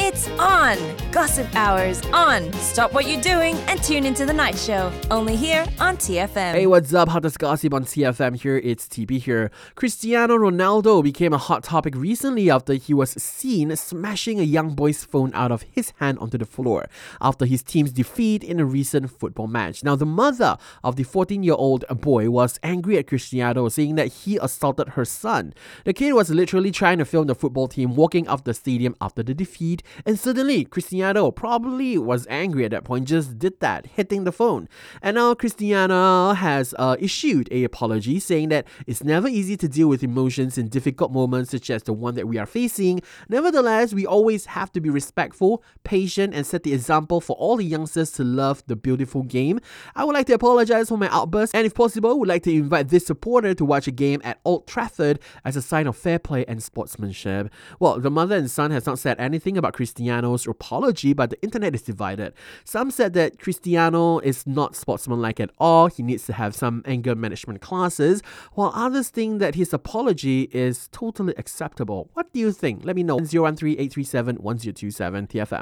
It's on! Gossip Hours on! Stop what you're doing and tune into The Night Show. Only here on TFM. Hey, what's up? Hottest gossip on TFM here. It's TB here. Cristiano Ronaldo became a hot topic recently after he was seen smashing a young boy's phone out of his hand onto the floor after his team's defeat in a recent football match. Now, the mother of the 14-year-old boy was angry at Cristiano, saying that he assaulted her son. The kid was literally trying to film the football team walking off the stadium after the defeat, and suddenly Cristiano probably was angry at that point, just did that, hitting the phone. And now Cristiano has issued an apology, saying that it's never easy to deal with emotions in difficult moments such as the one that we are facing. Nevertheless, we always have to be respectful, patient, and set the example for all the youngsters to love the beautiful game. I would like to apologize for my outburst, and if possible, would like to invite this supporter to watch a game at Old Trafford as a sign of fair play and sportsmanship. Well, the mother and son has not said anything about Cristiano's apology, but the internet is divided. Some said that Cristiano is not sportsmanlike at all, he needs to have some anger management classes, while others think that his apology is totally acceptable. What do you think? Let me know. 013-837-1027 TFM.